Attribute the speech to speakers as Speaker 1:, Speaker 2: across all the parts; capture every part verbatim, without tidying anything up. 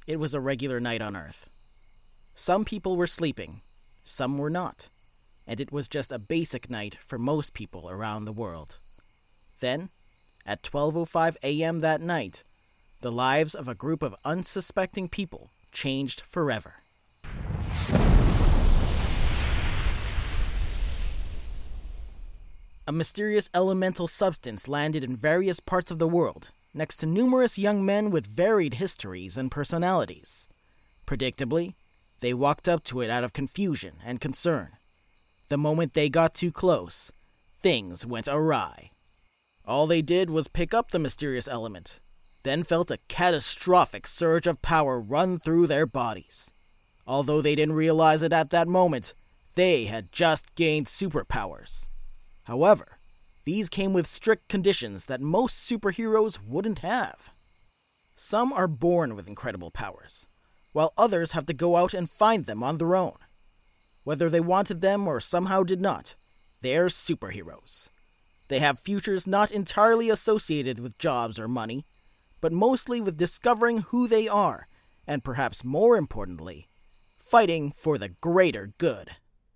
Speaker 1: It was a regular night on Earth. Some people were sleeping, some were not, and it was just a basic night for most people around the world. Then, at twelve oh five a.m. that night, the lives of a group of unsuspecting people changed forever. A mysterious elemental substance landed in various parts of the world, next to numerous young men with varied histories and personalities. Predictably, they walked up to it out of confusion and concern. The moment they got too close, things went awry. All they did was pick up the mysterious element, then felt a catastrophic surge of power run through their bodies. Although they didn't realize it at that moment, they had just gained superpowers. However, these came with strict conditions that most superheroes wouldn't have. Some are born with incredible powers, while others have to go out and find them on their own. Whether they wanted them or somehow did not, they're superheroes. They have futures not entirely associated with jobs or money, but mostly with discovering who they are, and perhaps more importantly, fighting for the greater good.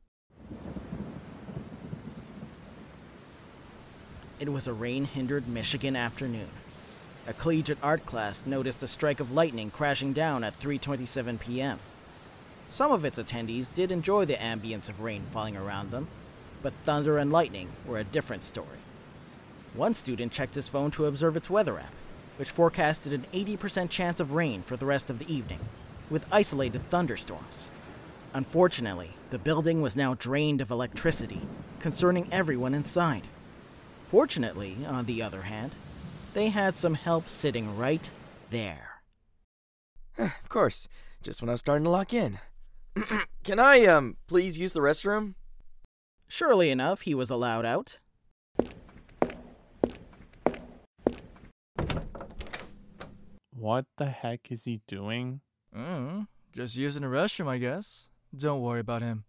Speaker 1: It was a rain-hindered Michigan afternoon. A collegiate art class noticed a strike of lightning crashing down at three twenty-seven p.m. Some of its attendees did enjoy the ambience of rain falling around them, but thunder and lightning were a different story. One student checked his phone to observe its weather app, which forecasted an eighty percent chance of rain for the rest of the evening, with isolated thunderstorms. Unfortunately, the building was now drained of electricity, concerning everyone inside. Fortunately, on the other hand, they had some help sitting right there.
Speaker 2: Of course, just when I was starting to lock in. Can I, um, please use the restroom?
Speaker 1: Surely enough, he was allowed out.
Speaker 3: What the heck is he doing?
Speaker 4: Mm, just using the restroom, I guess. Don't worry about him.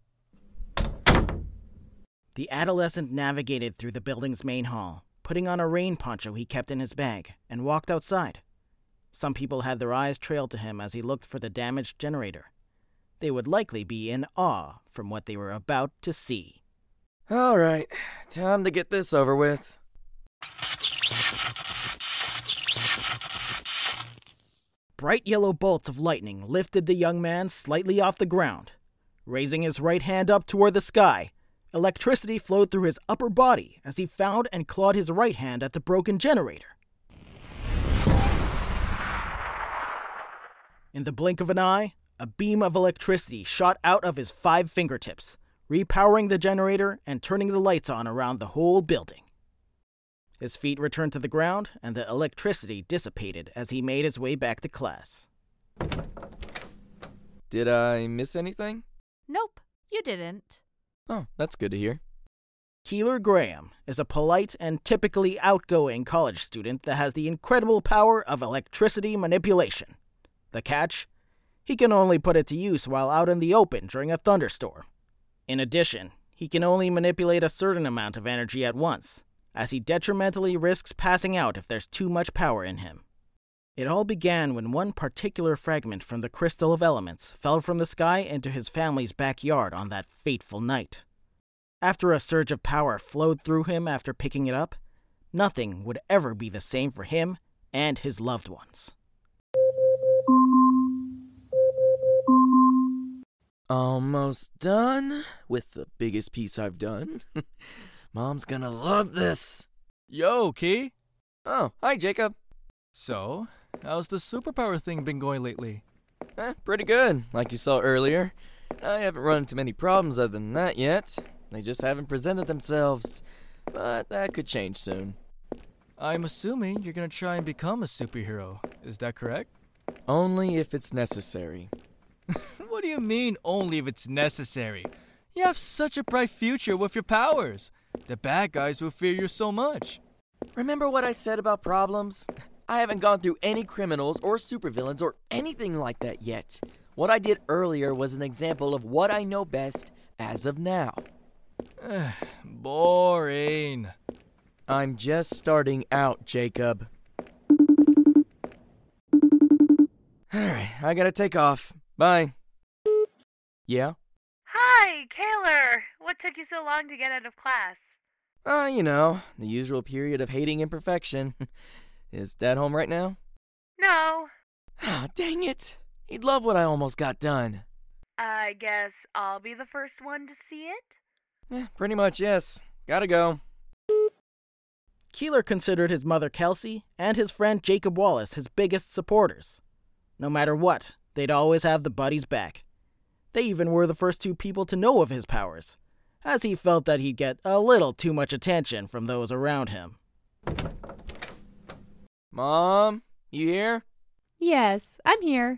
Speaker 1: The adolescent navigated through the building's main hall, putting on a rain poncho he kept in his bag, and walked outside. Some people had their eyes trailed to him as he looked for the damaged generator. They would likely be in awe from what they were about to see.
Speaker 2: All right, time to get this over with.
Speaker 1: Bright yellow bolts of lightning lifted the young man slightly off the ground. Raising his right hand up toward the sky, electricity flowed through his upper body as he found and clawed his right hand at the broken generator. In the blink of an eye, a beam of electricity shot out of his five fingertips, repowering the generator and turning the lights on around the whole building. His feet returned to the ground, and the electricity dissipated as he made his way back to class.
Speaker 2: Did I miss anything?
Speaker 5: Nope, you didn't.
Speaker 2: Oh, that's good to hear.
Speaker 1: Keeler Graham is a polite and typically outgoing college student that has the incredible power of electricity manipulation. The catch? He can only put it to use while out in the open during a thunderstorm. In addition, he can only manipulate a certain amount of energy at once, as he detrimentally risks passing out if there's too much power in him. It all began when one particular fragment from the Crystal of Elements fell from the sky into his family's backyard on that fateful night. After a surge of power flowed through him after picking it up, nothing would ever be the same for him and his loved ones.
Speaker 2: Almost done with the biggest piece I've done. Mom's gonna love this.
Speaker 4: Yo, Key.
Speaker 2: Oh, hi, Jacob.
Speaker 4: So, how's the superpower thing been going lately?
Speaker 2: Eh, pretty good, like you saw earlier. I haven't run into many problems other than that yet. They just haven't presented themselves. But that could change soon.
Speaker 4: I'm assuming you're gonna try and become a superhero. Is that correct?
Speaker 2: Only if it's necessary.
Speaker 4: What do you mean, only if it's necessary? You have such a bright future with your powers. The bad guys will fear you so much.
Speaker 2: Remember what I said about problems? I haven't gone through any criminals or supervillains or anything like that yet. What I did earlier was an example of what I know best as of now.
Speaker 4: Boring.
Speaker 2: I'm just starting out, Jacob. Alright, I gotta take off. Bye. Yeah?
Speaker 5: Hi, Kaylor. What took you so long to get out of class?
Speaker 2: Uh, you know, the usual period of hating imperfection. Is Dad home right now?
Speaker 5: No.
Speaker 2: Ah, dang it. He'd love what I almost got done.
Speaker 5: I guess I'll be the first one to see it?
Speaker 2: Eh, pretty much, yes. Gotta go.
Speaker 1: Keeler considered his mother Kelsey and his friend Jacob Wallace his biggest supporters. No matter what, they'd always have the buddies back. They even were the first two people to know of his powers, as he felt that he'd get a little too much attention from those around him.
Speaker 2: Mom, you here?
Speaker 6: Yes, I'm here.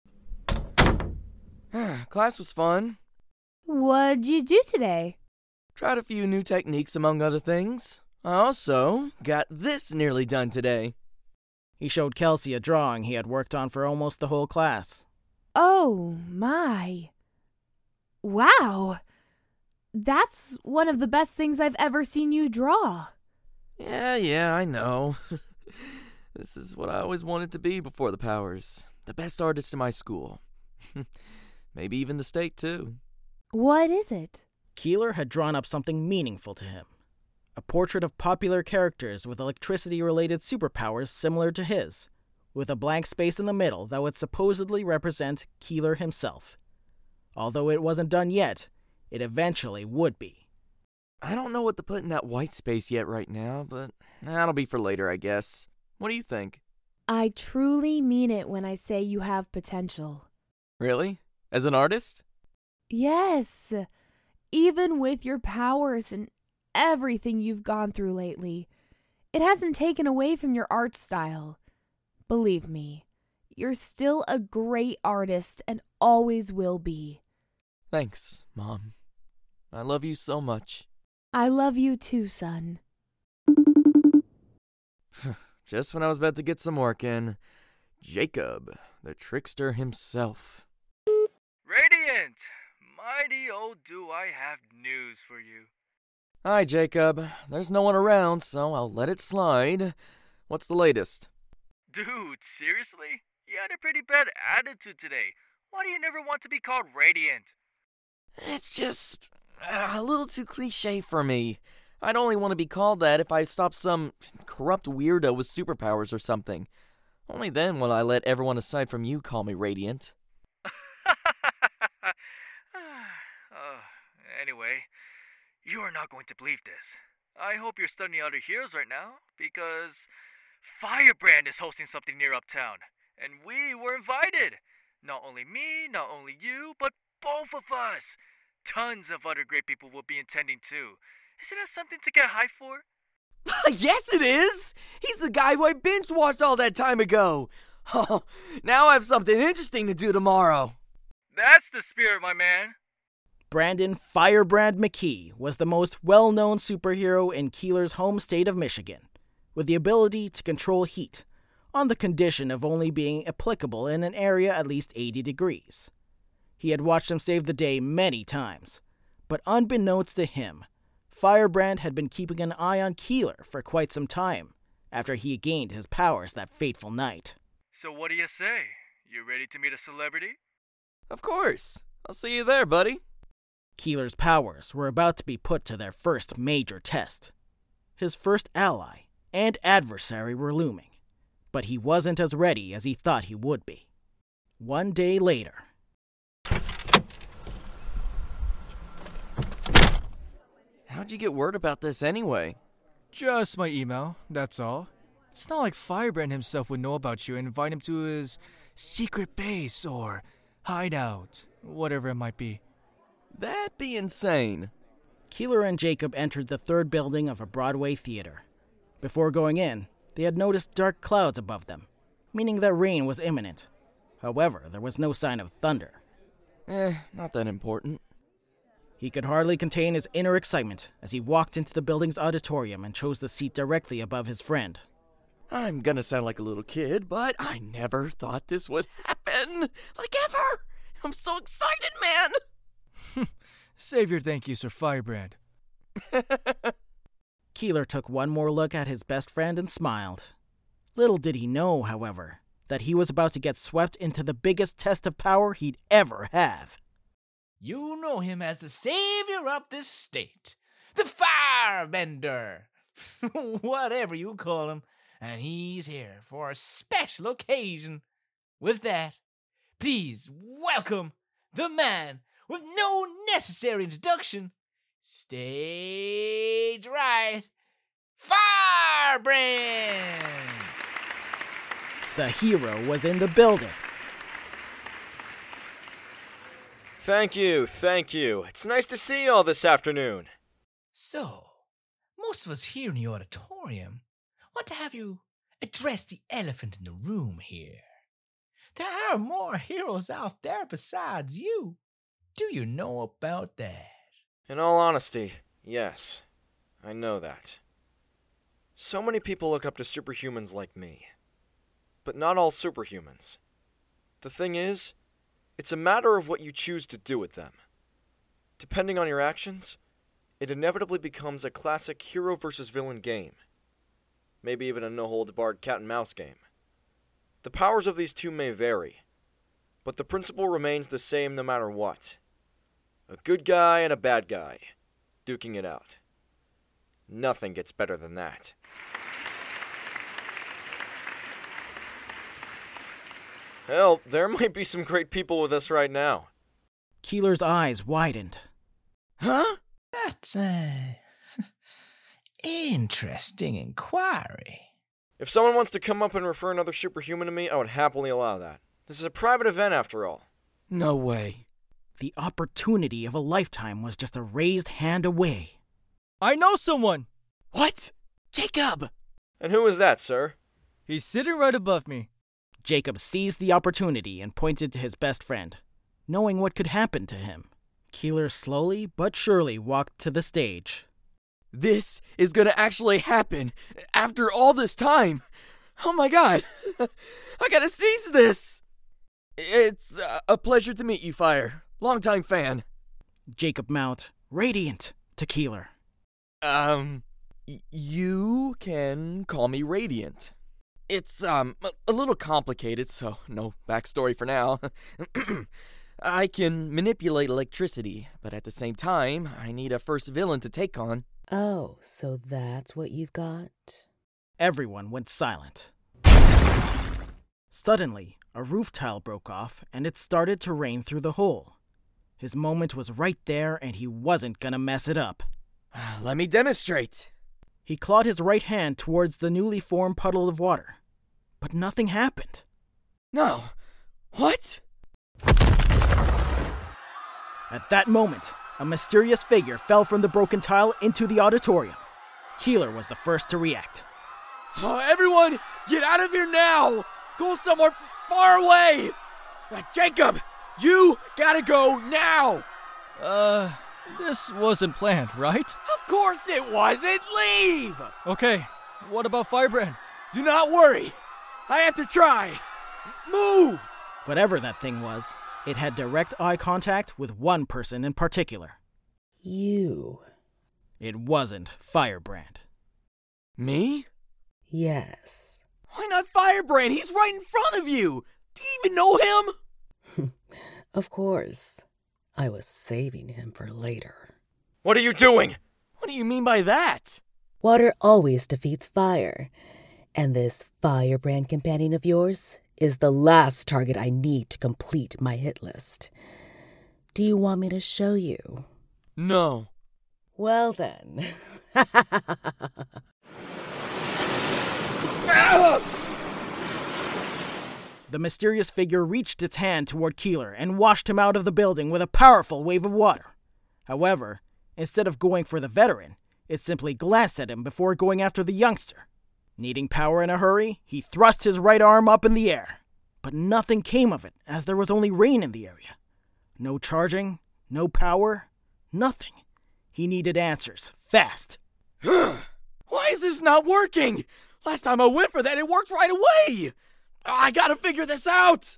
Speaker 2: Class was fun.
Speaker 6: What'd you do today?
Speaker 2: Tried a few new techniques among other things. I also got this nearly done today.
Speaker 1: He showed Kelsey a drawing he had worked on for almost the whole class.
Speaker 6: Oh, my. Wow. That's one of the best things I've ever seen you draw.
Speaker 2: Yeah, yeah, I know. This is what I always wanted to be before the powers. The best artist in my school. Maybe even the state, too.
Speaker 6: What is it?
Speaker 1: Keeler had drawn up something meaningful to him. A portrait of popular characters with electricity-related superpowers similar to his, with a blank space in the middle that would supposedly represent Keeler himself. Although it wasn't done yet, it eventually would be.
Speaker 2: I don't know what to put in that white space yet right now, but that'll be for later, I guess. What do you think?
Speaker 6: I truly mean it when I say you have potential.
Speaker 2: Really? As an artist?
Speaker 6: Yes. Even with your powers and everything you've gone through lately, it hasn't taken away from your art style. Believe me, you're still a great artist and always will be.
Speaker 2: Thanks, Mom. I love you so much.
Speaker 6: I love you too, son.
Speaker 2: Just when I was about to get some work in, Jacob, the trickster himself.
Speaker 4: Radiant! Mighty oh, do I have news for you.
Speaker 2: Hi, Jacob. There's no one around, so I'll let it slide. What's the latest?
Speaker 4: Dude, seriously? You had a pretty bad attitude today. Why do you never want to be called Radiant?
Speaker 2: It's just uh, a little too cliche for me. I'd only want to be called that if I stopped some corrupt weirdo with superpowers or something. Only then will I let everyone aside from you call me Radiant.
Speaker 4: uh, anyway, you are not going to believe this. I hope you're studying other heroes right now, because Firebrand is hosting something near Uptown, and we were invited. Not only me, not only you, but both of us. Tons of other great people will be attending too. Isn't that something to get hyped for?
Speaker 2: Yes, it is! He's the guy who I binge-watched all that time ago. Oh, now I have something interesting to do tomorrow.
Speaker 4: That's the spirit, my man.
Speaker 1: Brandon Firebrand McKee was the most well-known superhero in Keeler's home state of Michigan, with the ability to control heat, on the condition of only being applicable in an area at least eighty degrees. He had watched him save the day many times, but unbeknownst to him, Firebrand had been keeping an eye on Keeler for quite some time, after he gained his powers that fateful night.
Speaker 4: So what do you say? You ready to meet a celebrity?
Speaker 2: Of course. I'll see you there, buddy.
Speaker 1: Keeler's powers were about to be put to their first major test. His first ally and adversary were looming, but he wasn't as ready as he thought he would be. One day later...
Speaker 2: How'd you get word about this anyway?
Speaker 4: Just my email, that's all. It's not like Firebrand himself would know about you and invite him to his secret base or hideout, whatever it might be.
Speaker 2: That'd be insane.
Speaker 1: Keeler and Jacob entered the third building of a Broadway theater. Before going in, they had noticed dark clouds above them, meaning that rain was imminent. However, there was no sign of thunder.
Speaker 2: Eh, not that important.
Speaker 1: He could hardly contain his inner excitement as he walked into the building's auditorium and chose the seat directly above his friend.
Speaker 2: I'm gonna sound like a little kid, but I never thought this would happen. Like ever. I'm so excited, man.
Speaker 4: Save your thank yous for Firebrand.
Speaker 1: Keeler took one more look at his best friend and smiled. Little did he know, however, that he was about to get swept into the biggest test of power he'd ever have.
Speaker 7: You know him as the savior of this state, the Firebender, whatever you call him, and he's here for a special occasion. With that, please welcome the man with no necessary introduction, stage right, Firebrand!
Speaker 1: The hero was in the building.
Speaker 8: Thank you, thank you. It's nice to see you all this afternoon.
Speaker 7: So, most of us here in the auditorium want to have you address the elephant in the room here. There are more heroes out there besides you. Do you know about that?
Speaker 8: In all honesty, yes. I know that. So many people look up to superhumans like me. But not all superhumans. The thing is, it's a matter of what you choose to do with them. Depending on your actions, it inevitably becomes a classic hero versus villain game. Maybe even a no-holds-barred cat-and-mouse game. The powers of these two may vary, but the principle remains the same no matter what. A good guy and a bad guy, duking it out. Nothing gets better than that. Hell, there might be some great people with us right now.
Speaker 1: Keeler's eyes widened.
Speaker 2: Huh?
Speaker 7: That's an interesting inquiry.
Speaker 8: If someone wants to come up and refer another superhuman to me, I would happily allow that. This is a private event after all.
Speaker 2: No way.
Speaker 1: The opportunity of a lifetime was just a raised hand away.
Speaker 9: I know someone!
Speaker 2: What? Jacob!
Speaker 8: And who is that, sir?
Speaker 9: He's sitting right above me.
Speaker 1: Jacob seized the opportunity and pointed to his best friend, knowing what could happen to him. Keeler slowly but surely walked to the stage.
Speaker 2: This is gonna actually happen after all this time. Oh my god. I gotta seize this. It's uh, a pleasure to meet you, Fire. Longtime fan.
Speaker 1: Jacob Mount, radiant, to Keeler.
Speaker 2: Um, y- you can call me Radiant. It's, um, a, a little complicated, so no backstory for now. I can manipulate electricity, but at the same time, I need a first villain to take on.
Speaker 10: Oh, so that's what you've got?
Speaker 1: Everyone went silent. Suddenly, a roof tile broke off, and it started to rain through the hole. His moment was right there, and he wasn't gonna mess it up.
Speaker 2: Let me demonstrate.
Speaker 1: He clawed his right hand towards the newly formed puddle of water, but nothing happened.
Speaker 2: No. What?
Speaker 1: At that moment, a mysterious figure fell from the broken tile into the auditorium. Keeler was the first to react.
Speaker 2: Oh, everyone, get out of here now! Go somewhere far away! Uh, Jacob, you gotta go now!
Speaker 9: Uh, this wasn't planned, right?
Speaker 2: Of course it wasn't! Leave!
Speaker 9: Okay, what about Firebrand?
Speaker 2: Do not worry. I have to try. Move!
Speaker 1: Whatever that thing was, it had direct eye contact with one person in particular.
Speaker 10: You.
Speaker 1: It wasn't Firebrand.
Speaker 2: Me?
Speaker 10: Yes.
Speaker 2: Why not Firebrand? He's right in front of you! Do you even know him?
Speaker 10: Of course. I was saving him for later.
Speaker 8: What are you doing?
Speaker 2: What do you mean by that?
Speaker 10: Water always defeats fire. And this Firebrand companion of yours is the last target I need to complete my hit list. Do you want me to show you?
Speaker 2: No.
Speaker 10: Well then.
Speaker 1: The mysterious figure reached its hand toward Keeler and washed him out of the building with a powerful wave of water. However, instead of going for the veteran, it simply glanced at him before going after the youngster. Needing power in a hurry, he thrust his right arm up in the air. But nothing came of it, as there was only rain in the area. No charging, no power, nothing. He needed answers, fast.
Speaker 2: Why is this not working? Last time I went for that, it worked right away! I gotta figure this out!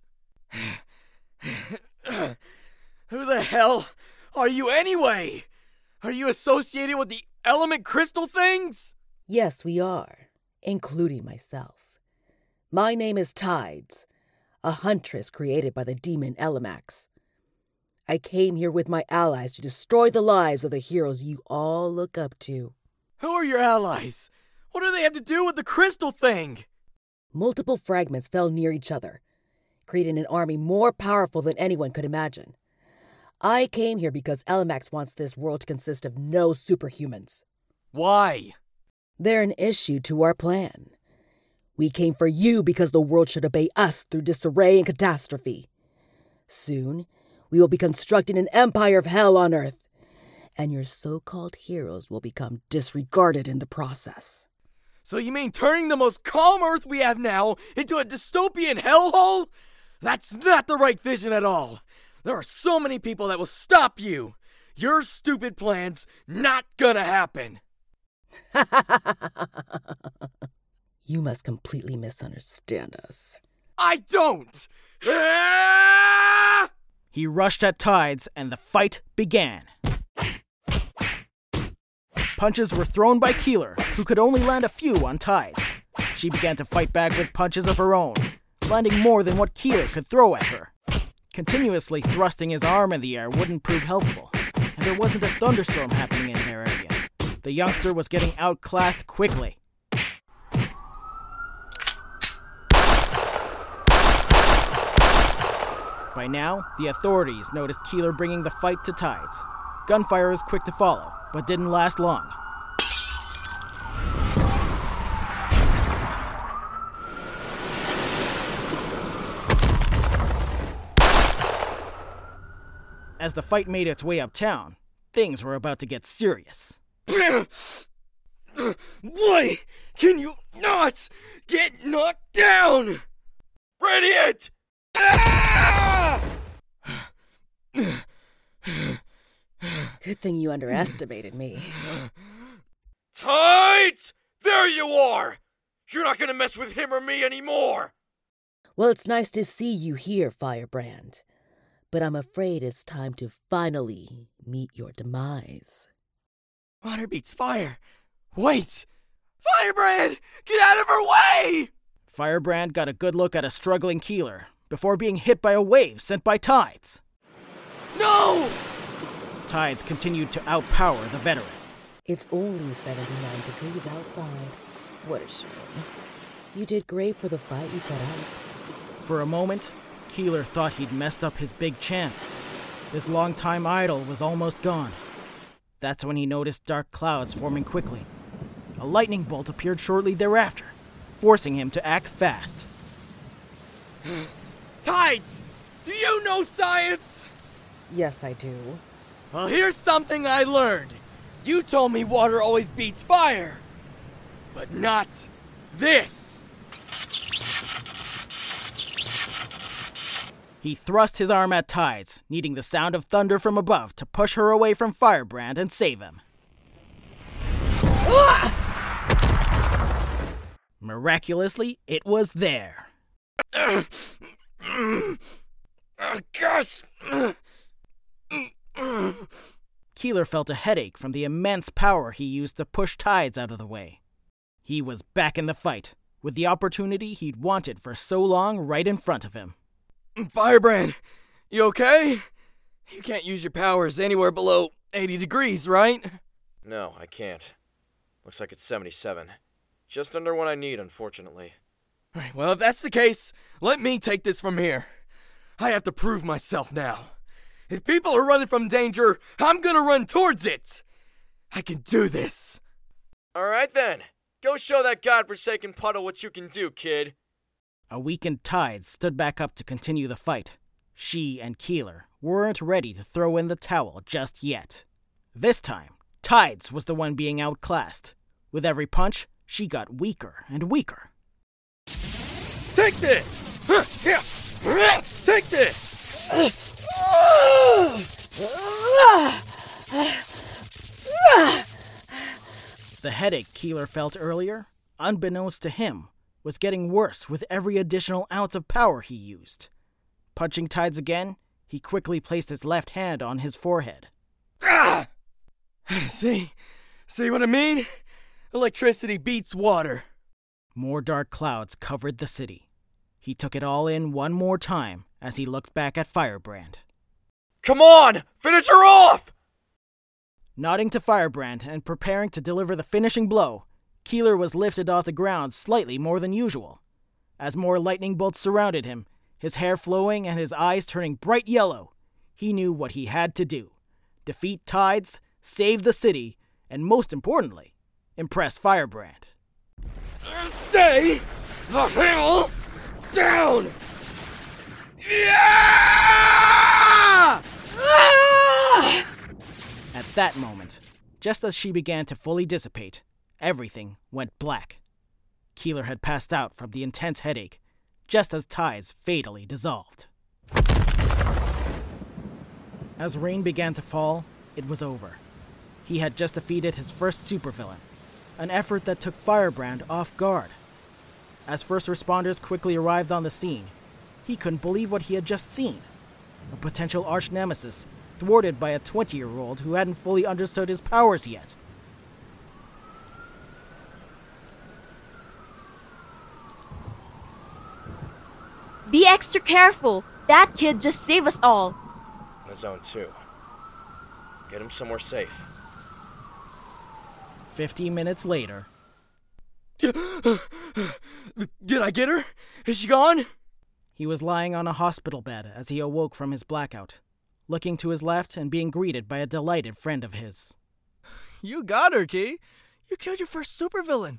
Speaker 2: Who the hell are you anyway? Are you associated with the element crystal things?
Speaker 10: Yes, we are, including myself. My name is Tides, a huntress created by the demon Elamax. I came here with my allies to destroy the lives of the heroes you all look up to.
Speaker 2: Who are your allies? What do they have to do with the crystal thing?
Speaker 10: Multiple fragments fell near each other, creating an army more powerful than anyone could imagine. I came here because Elamax wants this world to consist of no superhumans.
Speaker 2: Why?
Speaker 10: They're an issue to our plan. We came for you because the world should obey us through disarray and catastrophe. Soon, we will be constructing an empire of hell on Earth, and your so-called heroes will become disregarded in the process.
Speaker 2: So you mean turning the most calm Earth we have now into a dystopian hellhole? That's not the right vision at all. There are so many people that will stop you. Your stupid plan's not gonna happen.
Speaker 10: You must completely misunderstand us.
Speaker 2: I don't!
Speaker 1: He rushed at Tides, and the fight began. Punches were thrown by Keeler, who could only land a few on Tides. She began to fight back with punches of her own, landing more than what Keeler could throw at her. Continuously thrusting his arm in the air wouldn't prove helpful, and there wasn't a thunderstorm happening in their area. The youngster was getting outclassed quickly. By now, the authorities noticed Keeler bringing the fight to Tides. Gunfire was quick to follow, but didn't last long. As the fight made its way uptown, things were about to get serious.
Speaker 2: Why can you not get knocked down? Radiant! Ah!
Speaker 10: Good thing you underestimated me.
Speaker 8: Tides! There you are! You're not gonna mess with him or me anymore!
Speaker 10: Well, it's nice to see you here, Firebrand. But I'm afraid it's time to finally meet your demise.
Speaker 2: Water beats fire. Wait! Firebrand! Get out of her way!
Speaker 1: Firebrand got a good look at a struggling Keeler before being hit by a wave sent by Tides.
Speaker 2: No!
Speaker 1: Tides continued to outpower the veteran.
Speaker 10: It's only seventy-nine degrees outside. What a shame. You did great for the fight you put out.
Speaker 1: For a moment, Keeler thought he'd messed up his big chance. His longtime idol was almost gone. That's when he noticed dark clouds forming quickly. A lightning bolt appeared shortly thereafter, forcing him to act fast.
Speaker 2: Tides! Do you know science?
Speaker 10: Yes, I do.
Speaker 2: Well, here's something I learned. You told me water always beats fire. But not this.
Speaker 1: He thrust his arm at Tides, needing the sound of thunder from above to push her away from Firebrand and save him. Miraculously, it was there.
Speaker 2: Uh, gosh!
Speaker 1: Keeler felt a headache from the immense power he used to push Tides out of the way. He was back in the fight, with the opportunity he'd wanted for so long right in front of him.
Speaker 2: Firebrand, you okay? You can't use your powers anywhere below eighty degrees, right?
Speaker 8: No, I can't. Looks like it's seventy-seven. Just under what I need, unfortunately.
Speaker 2: Alright, well, if that's the case, let me take this from here. I have to prove myself now. If people are running from danger, I'm gonna run towards it. I can do this.
Speaker 8: Alright then. Go show that godforsaken puddle what you can do, kid.
Speaker 1: A weakened Tides stood back up to continue the fight. She and Keeler weren't ready to throw in the towel just yet. This time, Tides was the one being outclassed. With every punch, she got weaker and weaker.
Speaker 2: Take this! Take this!
Speaker 1: The headache Keeler felt earlier, unbeknownst to him, was getting worse with every additional ounce of power he used. Punching Tides again, he quickly placed his left hand on his forehead.
Speaker 2: Ah! See? See what I mean? Electricity beats water.
Speaker 1: More dark clouds covered the city. He took it all in one more time as he looked back at Firebrand.
Speaker 8: Come on! Finish her off!
Speaker 1: Nodding to Firebrand and preparing to deliver the finishing blow, Keeler was lifted off the ground slightly more than usual. As more lightning bolts surrounded him, his hair flowing and his eyes turning bright yellow, he knew what he had to do. Defeat Tides, save the city, and most importantly, impress Firebrand.
Speaker 2: Stay the hell down! Yeah! Ah!
Speaker 1: At that moment, just as she began to fully dissipate, everything went black. Keeler had passed out from the intense headache, just as Tides fatally dissolved. As rain began to fall, it was over. He had just defeated his first supervillain, an effort that took Firebrand off guard. As first responders quickly arrived on the scene, he couldn't believe what he had just seen. A potential arch-nemesis thwarted by a twenty-year-old who hadn't fully understood his powers yet.
Speaker 11: Be extra careful. That kid just saved us all.
Speaker 8: The zone two. Get him somewhere safe.
Speaker 1: Fifty minutes later...
Speaker 2: Did I get her? Is she gone?
Speaker 1: He was lying on a hospital bed as he awoke from his blackout, looking to his left and being greeted by a delighted friend of his.
Speaker 9: You got her, Key. You killed your first supervillain.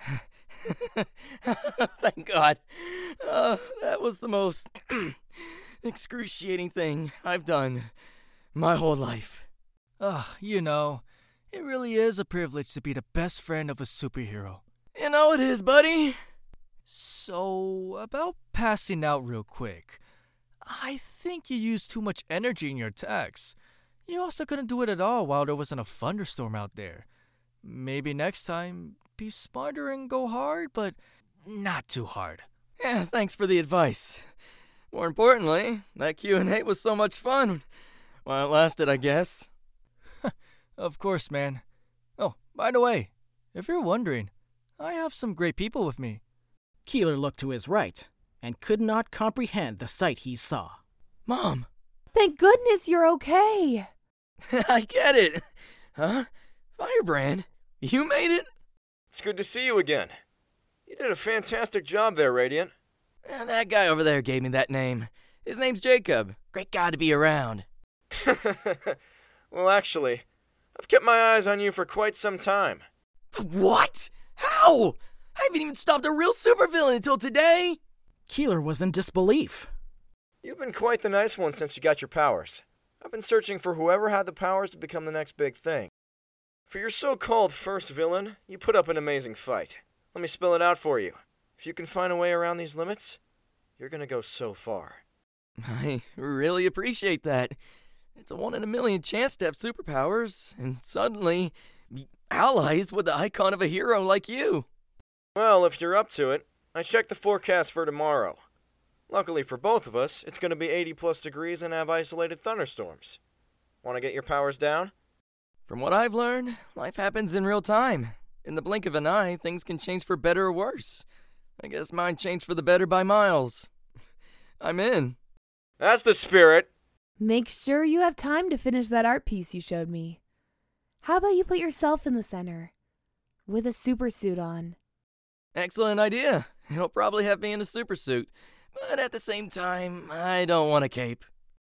Speaker 2: Thank God. Uh, that was the most excruciating thing I've done my whole life.
Speaker 9: Ugh, you know, it really is a privilege to be the best friend of a superhero.
Speaker 2: You know it is, buddy.
Speaker 9: So, about passing out real quick, I think you used too much energy in your attacks. You also couldn't do it at all while there wasn't a thunderstorm out there. Maybe next time, be smarter and go hard, but not too hard.
Speaker 2: Yeah, thanks for the advice. More importantly, that Q and A was so much fun. While it lasted, I guess.
Speaker 9: Of course, man. Oh, by the way, if you're wondering, I have some great people with me.
Speaker 1: Keeler looked to his right and could not comprehend the sight he saw.
Speaker 2: Mom!
Speaker 6: Thank goodness you're okay.
Speaker 2: I get it. Huh? Firebrand, you made it?
Speaker 8: It's good to see you again. You did a fantastic job there, Radiant.
Speaker 2: And that guy over there gave me that name. His name's Jacob. Great guy to be around.
Speaker 8: Well, actually, I've kept my eyes on you for quite some time.
Speaker 2: What? How? I haven't even stopped a real supervillain until today.
Speaker 1: Keeler was in disbelief.
Speaker 8: You've been quite the nice one since you got your powers. I've been searching for whoever had the powers to become the next big thing. For your so-called first villain, you put up an amazing fight. Let me spell it out for you. If you can find a way around these limits, you're gonna go so far.
Speaker 2: I really appreciate that. It's a one in a million chance to have superpowers, and suddenly be allies with the icon of a hero like you.
Speaker 8: Well, if you're up to it, I checked the forecast for tomorrow. Luckily for both of us, it's gonna be eighty plus degrees and have isolated thunderstorms. Wanna get your powers down?
Speaker 2: From what I've learned, life happens in real time. In the blink of an eye, things can change for better or worse. I guess mine changed for the better by miles. I'm in.
Speaker 8: That's the spirit.
Speaker 6: Make sure you have time to finish that art piece you showed me. How about you put yourself in the center, with a supersuit on?
Speaker 2: Excellent idea. It'll probably have me in a supersuit, but at the same time, I don't want a cape.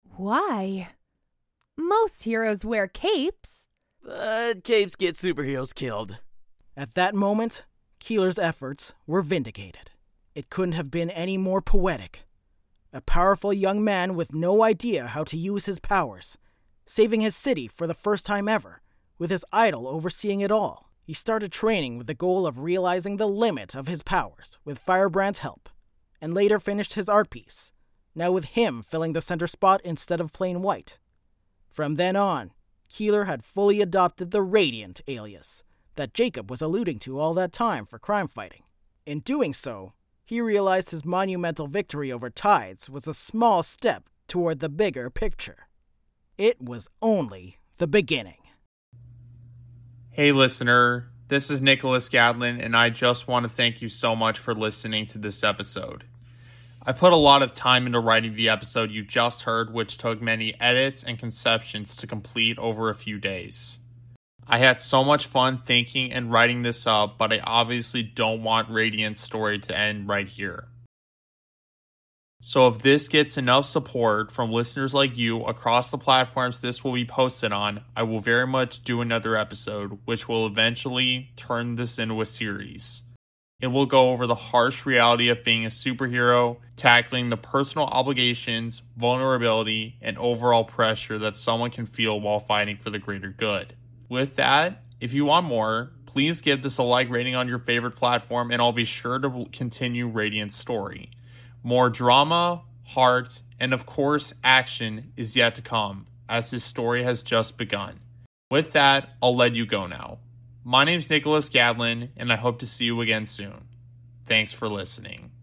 Speaker 6: Why? Most heroes wear capes.
Speaker 2: But capes get superheroes killed.
Speaker 1: At that moment, Keeler's efforts were vindicated. It couldn't have been any more poetic. A powerful young man with no idea how to use his powers, saving his city for the first time ever, with his idol overseeing it all. He started training with the goal of realizing the limit of his powers with Firebrand's help, and later finished his art piece, now with him filling the center spot instead of plain white. From then on, Keeler had fully adopted the Radiant alias that Jacob was alluding to all that time for crime fighting. In doing so, he realized his monumental victory over Tides was a small step toward the bigger picture. It was only the beginning.
Speaker 3: Hey listener, This is Nicholas Gadlin, and I just want to thank you so much for listening to this episode. I put a lot of time into writing the episode you just heard, which took many edits and conceptions to complete over a few days. I had so much fun thinking and writing this up, but I obviously don't want Radiant's story to end right here. So if this gets enough support from listeners like you across the platforms this will be posted on, I will very much do another episode, which will eventually turn this into a series. It will go over the harsh reality of being a superhero, tackling the personal obligations, vulnerability, and overall pressure that someone can feel while fighting for the greater good. With that, if you want more, please give this a like rating on your favorite platform, and I'll be sure to continue Radiant's story. More drama, heart, and of course action is yet to come, as this story has just begun. With that, I'll let you go now. My name's Nicholas Gadlin, and I hope to see you again soon. Thanks for listening.